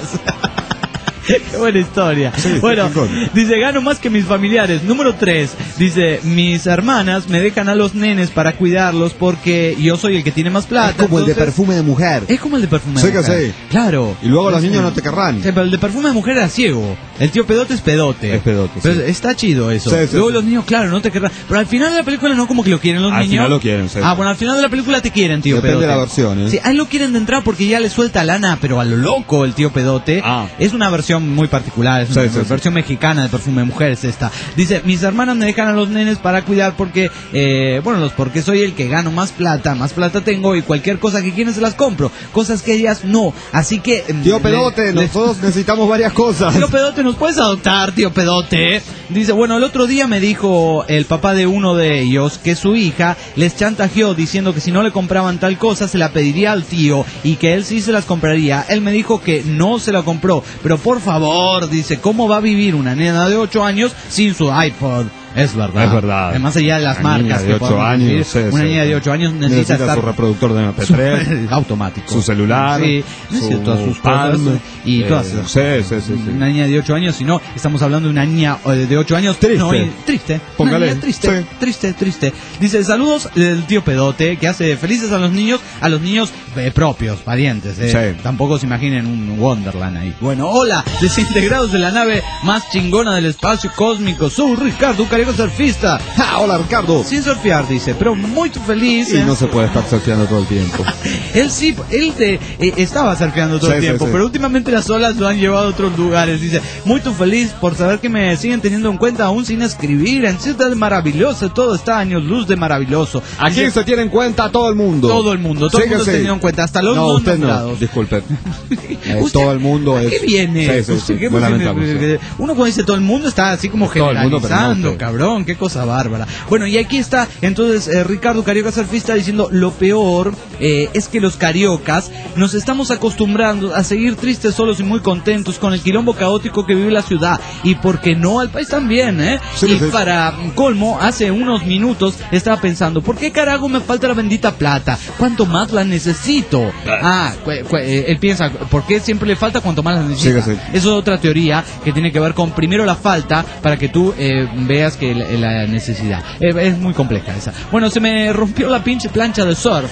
Qué buena historia. Sí, bueno, sí, sí. dice, gano más que mis familiares. Número tres, dice, mis hermanas me dejan a los nenes para cuidarlos porque yo soy el que tiene más plata. Es como el de entonces- perfume de mujer. Es como el de perfume Sí de que mujer. sí. Claro. Y luego los Sí. niños no te querrán. Sí, pero el de perfume de mujer era ciego. El tío Pedote es pedote. Es pedote, Pero sí. está chido eso. Sí, sí, luego sí. los niños, claro, no te querrán. Pero al final de la película no como que lo quieren los Al niños. final lo quieren, sí. Ah, bueno, al final de la película te quieren, tío Depende Pedote. de la versión, ¿eh? Sí, ahí lo quieren de entrada porque ya le suelta lana, pero a lo loco el tío Pedote. Ah. Es una versión muy particular, es una Sí, sí, sí. versión mexicana de perfume de mujer es esta. Dice, mis hermanas me dejan a los nenes para cuidar porque, eh, bueno, los porque soy el que gano más plata, más plata tengo y cualquier cosa que quieren se las compro. Cosas que ellas no. Así que... mm, Tío le- Pedote, le- nosotros necesitamos varias cosas. Tío Pedote, ¿nos puedes adoptar, tío Pedote? Dice, bueno, el otro día me dijo el papá de uno de ellos que su hija les chantajeó diciendo que si no le compraban tal cosa se la pediría al tío y que él sí se las compraría. Él me dijo que no se la compró, pero por favor, dice, ¿cómo va a vivir una nena de ocho años sin su iPod? Es verdad. Es verdad. Más allá de las Una niña marcas de que ocho podemos años, vivir, sí, una sí, niña sí. de ocho años necesita, Necesita estar su reproductor de M P tres, super automático, su celular, sí, necesita su todas sus cosas Palm, y eh, todas esas sí, cosas. sí, sí, sí. Una niña de ocho años, si no, estamos hablando de una niña eh, de ocho años Triste. no, y- triste, Póngale, una niña triste, sí. triste, triste. Dice, saludos del tío Pedote, que hace felices a los niños, a los niños eh, propios, parientes, eh. Sí. Tampoco se imaginen un Wonderland ahí. Bueno, hola, desintegrados de la nave más chingona del espacio cósmico, soy Ricardo, carico surfista. Ah, hola, Ricardo. Sin surfear, dice, pero muy feliz. Y eh. no se puede estar surfeando todo el tiempo. Él sí, él te, eh, estaba surfeando todo Sí, el sí, tiempo, sí. pero últimamente las olas lo han llevado a otros lugares. Dice, muy tu feliz por saber que me siguen teniendo en cuenta aún sin escribir. En Ciudad Maravilloso, todo está a años luz de maravilloso. Aquí Dice, se tiene en cuenta todo el mundo. todo el mundo, todo Sí el que mundo sí. tenido en cuenta, hasta los No, no usted no. nombrados. Disculpe. Eh, Usted, todo el mundo ¿a es. ¿Qué viene? Sí, sí, Usted, sí. ¿qué Muy pues, lamentable, eh, sí. Uno cuando dice todo el mundo está así como Todo el mundo, pero no generalizando, usted. cabrón, qué cosa bárbara. Bueno, y aquí está entonces eh, Ricardo Carioca Surfista diciendo, lo peor eh, es que los cariocas nos estamos acostumbrando a seguir tristes, solos y muy contentos con el quilombo caótico que vive la ciudad y porque no al país también, ¿eh? Sí, y sí. para colmo, hace unos minutos estaba pensando, ¿por qué carajo me falta la bendita plata? ¿Cuánto más la necesito? Ah, cu- cu- eh, él piensa, ¿por qué siempre le falta cuanto más la necesita? Sí, que sí. Eso es otra teoría que tiene que ver con primero la falta para que tú eh, veas que la, la necesidad. Eh, es muy compleja esa. Bueno, se me rompió la pinche plancha de surf.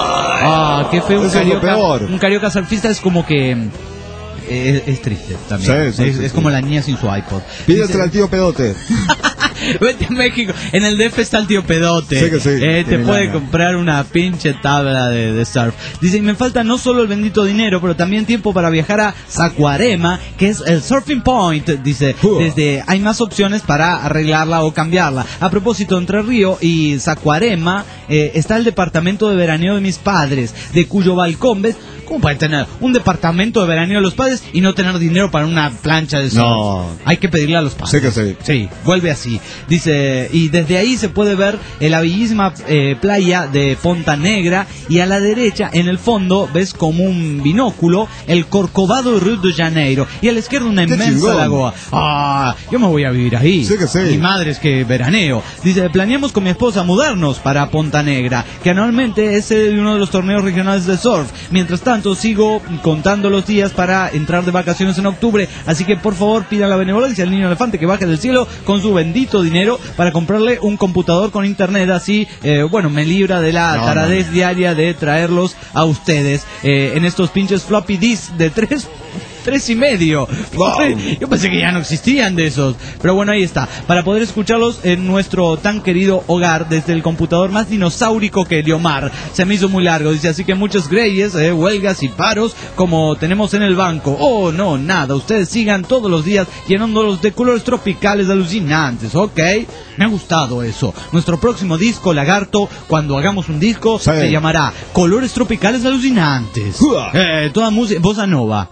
Ah, qué feo. Un Eso es lo carioca, peor. un carioca surfista es como que... eh, es, triste también. Sí, sí, es sí, es sí. como la niña sin su iPod. Pídesela Dice- al tío Pedote. Vete a México. En el D F está el tío Pedote. Sí que sí, Eh, te tiene puede lana. comprar una pinche tabla de, de surf. Dice, y me falta no solo el bendito dinero, pero también tiempo para viajar a Saquarema, que es el surfing point. Dice, Uh. desde hay más opciones para arreglarla o cambiarla. A propósito, entre Río y Saquarema eh, está el departamento de veraneo de mis padres, de cuyo balcón, ¿ves? ¿Cómo pueden tener un departamento de veraneo de los padres y no tener dinero para una plancha de surf? No. Hay que pedirle a los padres. Sí que sí. Sí, vuelve así. Dice, y desde ahí se puede ver eh, la bellísima eh, playa de Ponta Negra y a la derecha, en el fondo, ves como un binóculo el Corcovado de Río de Janeiro y a la izquierda una ¡Qué inmensa chingón! lagoa. Ah, yo me voy a vivir ahí. Sí que sí. Mi madre es que veraneo. Dice, planeamos con mi esposa mudarnos para Ponta Negra, que anualmente es eh, uno de los torneos regionales de surf. Mientras tanto, sigo contando los días para entrar de vacaciones en octubre, así que por favor pida la benevolencia al niño elefante que baje del cielo con su bendito dinero para comprarle un computador con internet, así, eh, bueno, me libra de la No, taradez no. diaria de traerlos a ustedes eh, en estos pinches floppy disks de tres tres y medio. Wow. Yo pensé que ya no existían de esos. Pero bueno, ahí está. Para poder escucharlos en nuestro tan querido hogar, desde el computador más dinosaurico que Eliomar. Se me hizo muy largo. Dice, así que muchos greyes, eh, huelgas y paros como tenemos en el banco. Oh, no, nada. Ustedes sigan todos los días llenándolos de colores tropicales alucinantes. Ok, me ha gustado eso. Nuestro próximo disco, Lagarto, cuando hagamos un disco, sí, se llamará Colores Tropicales Alucinantes. Eh, toda música, bossa nova.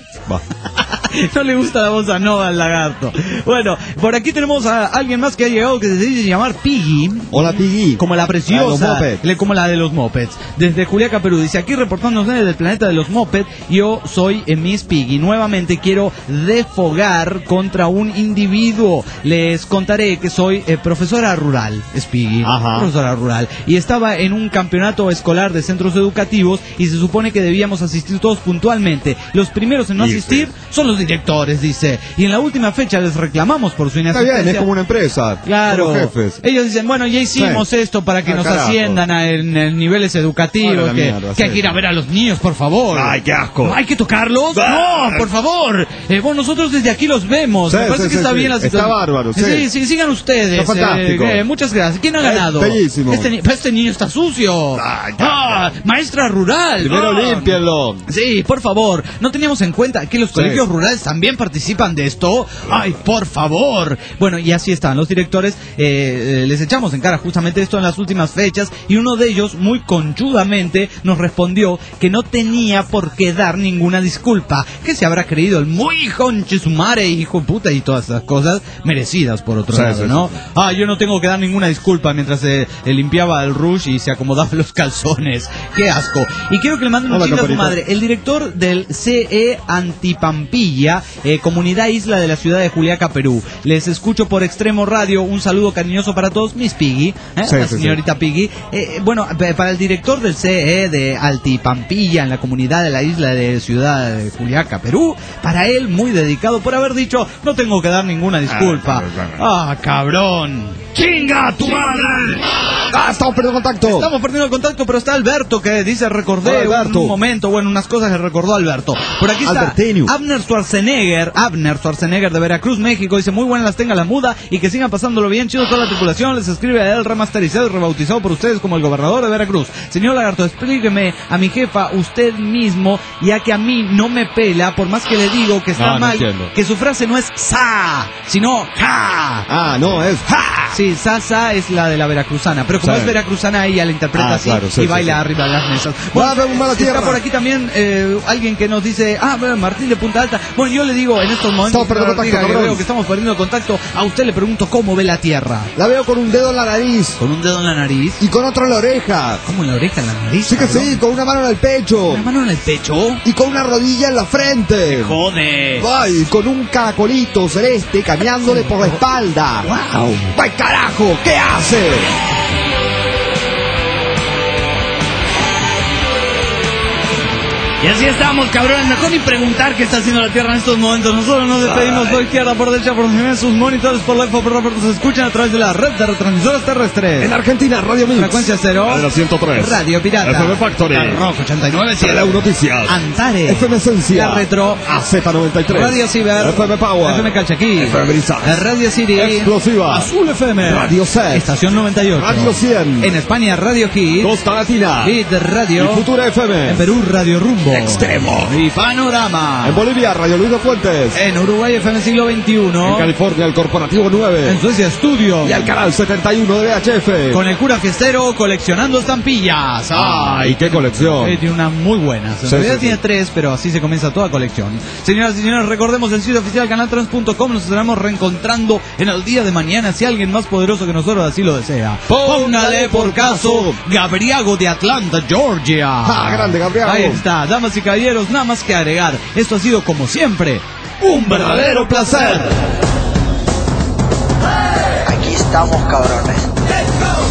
No le gusta la bossa nova al Lagarto. Bueno, por aquí tenemos a alguien más que ha llegado que se dice llamar Piggy. Hola, Piggy. Como la preciosa, La le- como la de los mopeds. Desde Juliaca, Perú. Dice, aquí reportándose desde el planeta de los mopeds, yo soy eh, Miss Piggy. Nuevamente quiero defogar contra un individuo. Les contaré que soy eh, profesora rural, es Piggy. Ajá. Profesora rural. Y estaba en un campeonato escolar de centros educativos y se supone que debíamos asistir todos puntualmente. Los primeros en no Y asistir sí. son los directores, dice. Y en la última fecha les reclamamos por su Está inasistencia. bien, es como una empresa. Claro, Como jefes. ellos dicen, bueno, ya hicimos Sí. esto para que Ah, nos carajo. asciendan a, en, en niveles educativos, Ahora la que, mierda, que hay sí. que ir a ver a los niños, por favor. Ay, qué asco. ¿No ¿Hay que tocarlos? Ah. No, por favor. Eh, bueno, nosotros desde aquí los vemos. Sí, Me parece sí, que sí, está sí. bien la Está situación. bárbaro, sí. Sí, sí, sigan ustedes. Está fantástico. Eh, eh, muchas gracias. ¿Quién ha Es ganado? bellísimo. Este, ni- pero este niño está sucio. Ah, ya, Ah, maestra rural. Primero Ah. límpienlo. Sí, por favor. ¿No teníamos en cuenta que los colegios rurales también participan de esto? Ay, por favor. Bueno, y así están los directores. Eh, eh, les echamos en cara justamente esto en las últimas fechas y uno de ellos, muy conchudamente, nos respondió que no tenía por qué dar ninguna disculpa. Que se habrá creído el muy conche su madre, hijo de puta, y todas esas cosas merecidas por otro Sí, lado, sí, ¿no? sí. Ah, yo no tengo que dar ninguna disculpa mientras se eh, limpiaba el rush y se acomodaba los calzones. Qué asco. Y quiero que le manden un Hola, chingue a su Caparito. madre. El director del C E Antipampilla, eh, comunidad isla de la ciudad de Juliaca, Perú. Les escucho por Extremo Radio. Un saludo cariñoso para todos, Miss Piggy, ¿eh? Sí, la sí, señorita Piggy. Eh, bueno, pe- para el director del C E de Altipampilla, en la comunidad de la isla de ciudad de Juliaca, Perú, para él muy dedicado por haber dicho, no tengo que dar ninguna disculpa. Ah, cabrón. ¡Chinga tu madre! Ah, estamos perdiendo contacto. Estamos perdiendo el contacto, pero está Alberto que dice, recordé Hola, Alberto. un momento, bueno, unas cosas que recordó Alberto. Por aquí está Albertinho. Abner Schwarzenegger, Abner Schwarzenegger de Veracruz, México, dice, muy buenas las tenga la muda y que sigan pasándolo bien, chido toda la tripulación, les escribe a él remasterizado y rebautizado por ustedes como el gobernador de Veracruz. Señor Lagarto, explíqueme a mi jefa usted mismo, ya que a mí no me pela, por más que le digo que está No, no mal, entiendo. que su frase no es sa, sino ja. Ah, no, es ja. Sí, Sasa es la de la veracruzana, pero como Sí. es veracruzana ella la interpreta Ah, así claro, sí, y sí, baila sí. arriba de las mesas. Va a haber un mala está tierra. por aquí también eh, alguien que nos dice, ah, bueno, Martín de Punta Alta. Bueno, yo le digo en estos momentos, Estamos perdiendo señor Ortiga, contacto, que cabrón. veo que estamos perdiendo contacto, a usted le pregunto cómo ve la tierra. La veo con un dedo en la nariz Con un dedo en la nariz, y con otro en la oreja. ¿cómo en la oreja, en la nariz? Sí que cabrón? sí, con una mano en el pecho Una mano en el pecho. y con una rodilla en la frente. Jode. Ay, con un caracolito celeste caminándole por la espalda. Wow. ¡Ay, carajo! ¿Qué hace? Y así estamos, cabrones. Mejor ni preguntar qué está haciendo la Tierra en estos momentos. Nosotros nos despedimos por izquierda, por derecha, por encima de sus monitores, por live, por por se escuchan a través de la red de retransmisoras terrestres. En Argentina, Radio Mix. Frecuencia cero. Radio ciento tres. Radio Pirata. F M Factory. Rock ochenta y nueve punto siete. Teleu Noticias. Antares. F M Esencia. La Retro. A Z noventa y tres. Radio Ciber. F M Power. F M Calchaquí. F M Brisas. Radio City. Explosiva. Azul F M. Radio Set. Estación noventa y ocho. Radio cien. En España, Radio Hit. Costa Latina. Hit Radio. Y Futura F M. En Perú, Radio Rumbo. Extremo. Y Panorama. En Bolivia, Radio Luis de Fuentes. En Uruguay, F M Siglo veintiuno. En California, el Corporativo nueve. En Suecia, Estudio. Y al canal setenta y uno de V H F. Con el cura fiestero coleccionando estampillas. ¡Ay, qué colección! Eh, tiene una muy buena. En Sí, realidad sí, tiene sí. tres, pero así se comienza toda colección. Señoras y señores, recordemos el sitio oficial canal trans punto com. Nos estaremos reencontrando en el día de mañana si alguien más poderoso que nosotros así lo desea. Póngale por caso Gabriago de Atlanta, Georgia. ¡Ah, grande, Gabriago! Ahí está, damas y caballeros, nada más que agregar. Esto ha sido, como siempre, un verdadero placer. Aquí estamos, cabrones.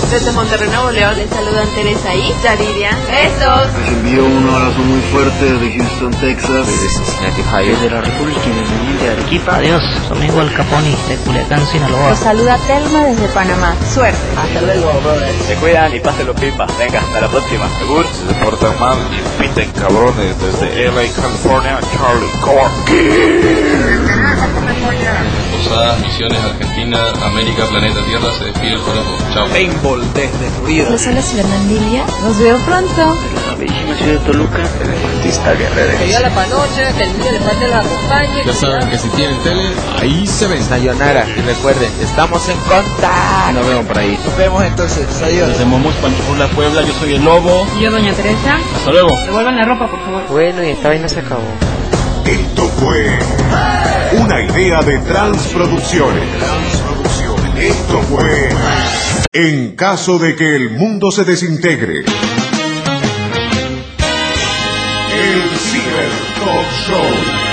Desde Monterrey, Nuevo León, les saludan Teresa y Yaridia. ¡Besos! Les envío un abrazo muy fuerte desde Houston, Texas. Desde Cincinnati, Ohio. Desde la República Independiente de Arequipa. Adiós, soy amigo Al Caponi de Culiacán, Sinaloa. Los saluda Telma desde Panamá. Suerte. Hasta luego, brother. Se cuidan y pásenlo pipa. Venga, hasta la próxima. Seguro. Se portan mal y piten cabrones desde L A, California, Charlie Corky. Posadas, Misiones, Argentina, América, Planeta Tierra, se despide el corazón. Chao. Paintball desde Florida. Los hola Fernandilla. Nos veo pronto. De la bellísima ciudad de Toluca. El artista guerrero. Que yo la panoche, que el niño de parte la acompañe. Ya saben que si tienen tele, ahí se ven. Sayonara. Y recuerden, estamos en contacto. Nos vemos por ahí. Nos vemos entonces. Adiós. Desde Momus, Panchula, Puebla, yo soy el Lobo. Y yo, doña Teresa. Hasta luego. Devuelvan la ropa, por favor. Bueno, y esta vaina se acabó. Esto fue una idea de Transproducciones. Esto fue En caso de que el mundo se desintegre. El Ciber Talk Show.